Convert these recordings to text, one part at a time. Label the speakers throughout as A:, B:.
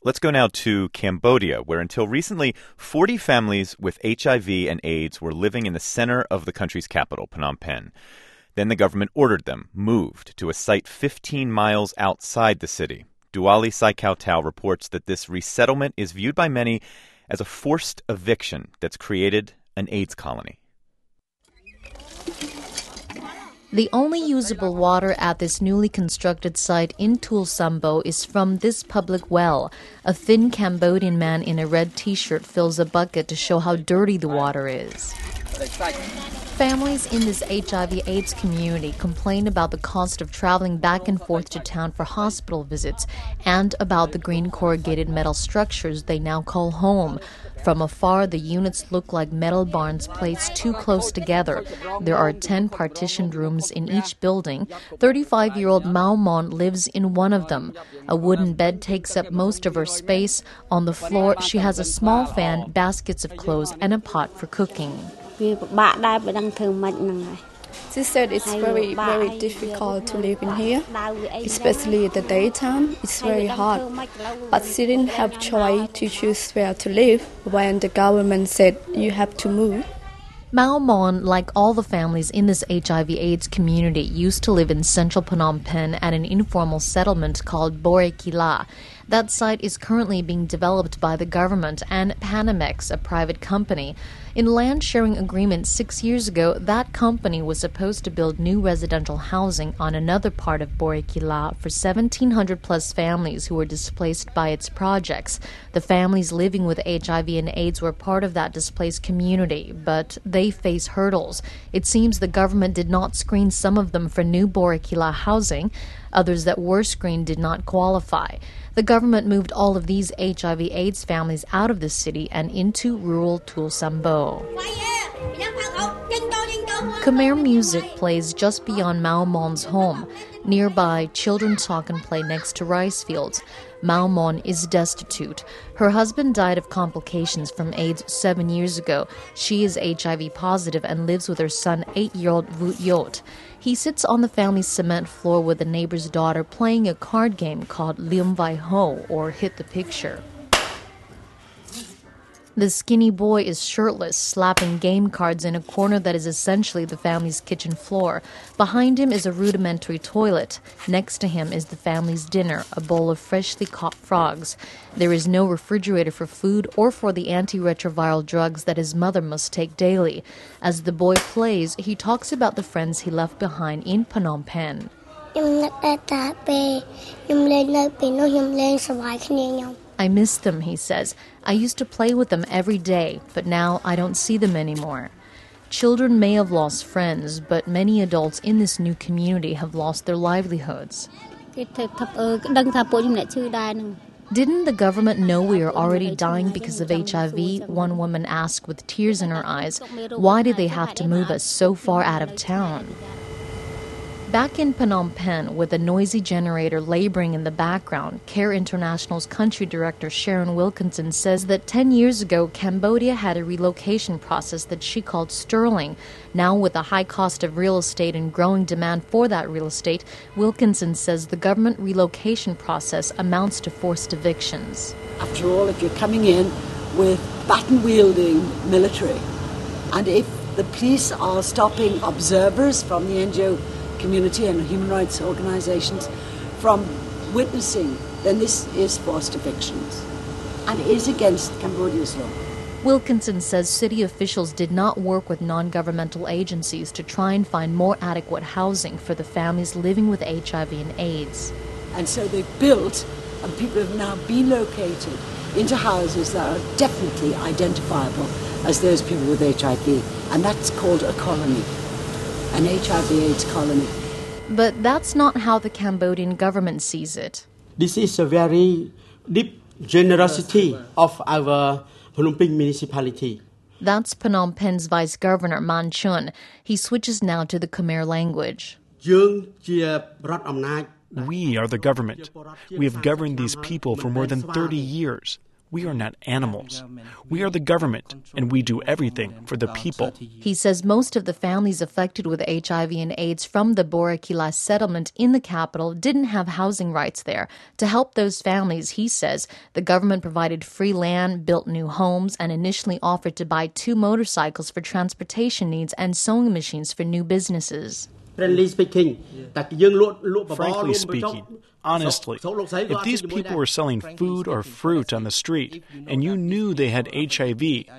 A: Let's go now to Cambodia, where until recently, 40 families with HIV and AIDS were living in the center of the country's capital, Phnom Penh. Then the government ordered them moved to a site 15 miles outside the city. Duali Saikautau reports that this resettlement is viewed by many as a forced eviction that's created an AIDS colony.
B: The only usable water at this newly constructed site in Tuol Sambo is from this public well. A thin Cambodian man in a red T-shirt fills a bucket to show how dirty the water is. Families in this HIV/AIDS community complain about the cost of traveling back and forth to town for hospital visits and about the green corrugated metal structures they now call home. From afar, the units look like metal barns placed too close together. There are 10 partitioned rooms in each building. 35-year-old Mao Mon lives in one of them. A wooden bed takes up most of her space. On the floor, she has a small fan, baskets of clothes, and a pot for cooking.
C: She said it's very, very difficult to live in here, especially at the daytime. It's very hot. But she didn't have choice to choose where to live when the government said you have to move.
B: Mao Mon, like all the families in this HIV/AIDS community, used to live in central Phnom Penh at an informal settlement called Bore Kila. That site is currently being developed by the government and Panamex, a private company. In land sharing agreement 6 years ago, that company was supposed to build new residential housing on another part of Bore Kila for 1,700 plus families who were displaced by its projects. The families living with HIV and AIDS were part of that displaced community, but they face hurdles. It seems the government did not screen some of them for new Bore Kila housing. Others that were screened did not qualify. The government moved all of these HIV/AIDS families out of the city and into rural Tuol Sambo. Khmer music plays just beyond Mao Mon's home. Nearby, children talk and play next to rice fields. Mao Mon is destitute. Her husband died of complications from AIDS 7 years ago. She is HIV positive and lives with her son, 8-year-old Vut Yot. He sits on the family's cement floor with a neighbor's daughter playing a card game called Liam Vai Ho, or Hit the Picture. The skinny boy is shirtless, slapping game cards in a corner that is essentially the family's kitchen floor. Behind him is a rudimentary toilet. Next to him is the family's dinner, a bowl of freshly caught frogs. There is no refrigerator for food or for the antiretroviral drugs that his mother must take daily. As the boy plays, he talks about the friends he left behind in Phnom Penh. I miss them, he says. I used to play with them every day, but now I don't see them anymore. Children may have lost friends, but many adults in this new community have lost their livelihoods. Didn't the government know we are already dying because of HIV? One woman asked with tears in her eyes. Why did they have to move us so far out of town? Back in Phnom Penh, with a noisy generator laboring in the background, CARE International's country director Sharon Wilkinson says that 10 years ago, Cambodia had a relocation process that she called sterling. Now, with the high cost of real estate and growing demand for that real estate, Wilkinson says the government relocation process amounts to forced evictions.
D: After all, if you're coming in with baton-wielding military, and if the police are stopping observers from the NGO community and human rights organizations from witnessing, then this is forced evictions and is against Cambodia's law.
B: Wilkinson says city officials did not work with non-governmental agencies to try and find more adequate housing for the families living with HIV and AIDS.
D: And so they've built, and people have now been located into houses that are definitely identifiable as those people with HIV, and that's called a colony. An HIV/AIDS colony.
B: But that's not how the Cambodian government sees it.
E: This is a very deep generosity of our Phnom Penh municipality.
B: That's Phnom Penh's Vice Governor Man Chun. He switches now to the Khmer language.
F: We are the government. We have governed these people for more than 30 years. We are not animals. We are the government, and we do everything for the people.
B: He says most of the families affected with HIV and AIDS from the Bora Kila settlement in the capital didn't have housing rights there. To help those families, he says, the government provided free land, built new homes, and initially offered to buy 2 motorcycles for transportation needs and sewing machines for new businesses.
E: Frankly speaking,
F: honestly, if these people were selling food or fruit on the street and you knew they had HIV,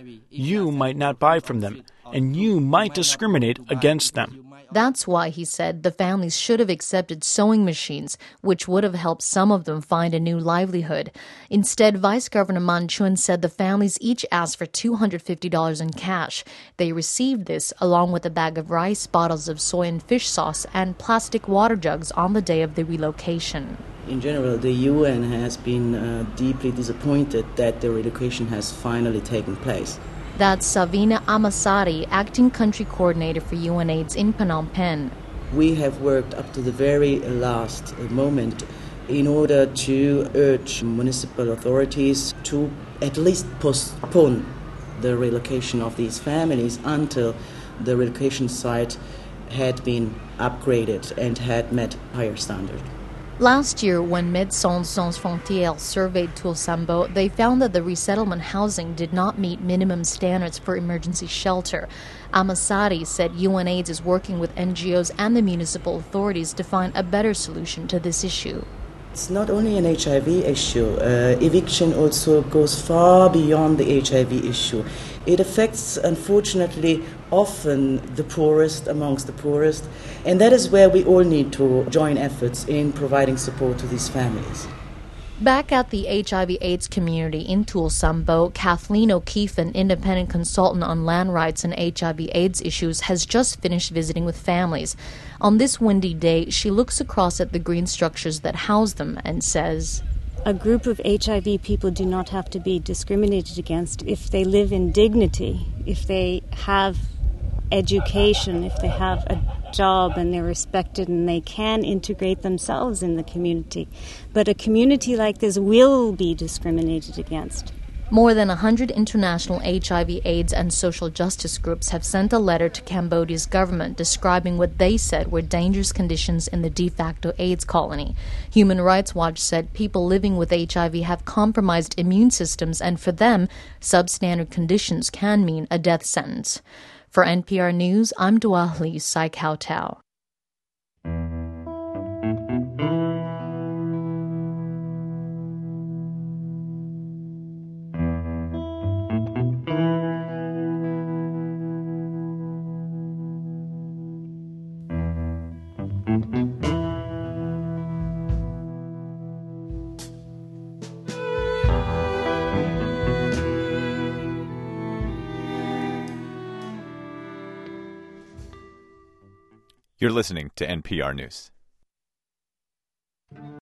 F: you might not buy from them, and you might discriminate against them.
B: That's why, he said, the families should have accepted sewing machines, which would have helped some of them find a new livelihood. Instead, Vice Governor Man Chun said the families each asked for $250 in cash. They received this, along with a bag of rice, bottles of soy and fish sauce, and plastic water jugs on the day of the relocation.
G: In general, the UN has been deeply disappointed that the relocation has finally taken place.
B: That's Savina Amasari, acting country coordinator for UNAIDS in Phnom Penh.
G: We have worked up to the very last moment in order to urge municipal authorities to at least postpone the relocation of these families until the relocation site had been upgraded and had met higher standards.
B: Last year, when Médecins Sans Frontières surveyed Tuol Sambo, they found that the resettlement housing did not meet minimum standards for emergency shelter. Amasari said UNAIDS is working with NGOs and the municipal authorities to find a better solution to this issue.
G: It's not only an HIV issue. Eviction also goes far beyond the HIV issue. It affects, unfortunately, often the poorest amongst the poorest, and that is where we all need to join efforts in providing support to these families.
B: Back at the HIV/AIDS community in Tuol Sambo, Kathleen O'Keefe, an independent consultant on land rights and HIV/AIDS issues, has just finished visiting with families. On this windy day, she looks across at the green structures that house them and says,
H: a group of HIV people do not have to be discriminated against if they live in dignity, if they have education, if they have a job and they're respected and they can integrate themselves in the community. But a community like this will be discriminated against.
B: More than 100 international HIV, AIDS, and social justice groups have sent a letter to Cambodia's government describing what they said were dangerous conditions in the de facto AIDS colony. Human Rights Watch said people living with HIV have compromised immune systems, and for them, substandard conditions can mean a death sentence. For NPR News, I'm Dua Lee Sai Kao Tao.
A: You're listening to NPR News.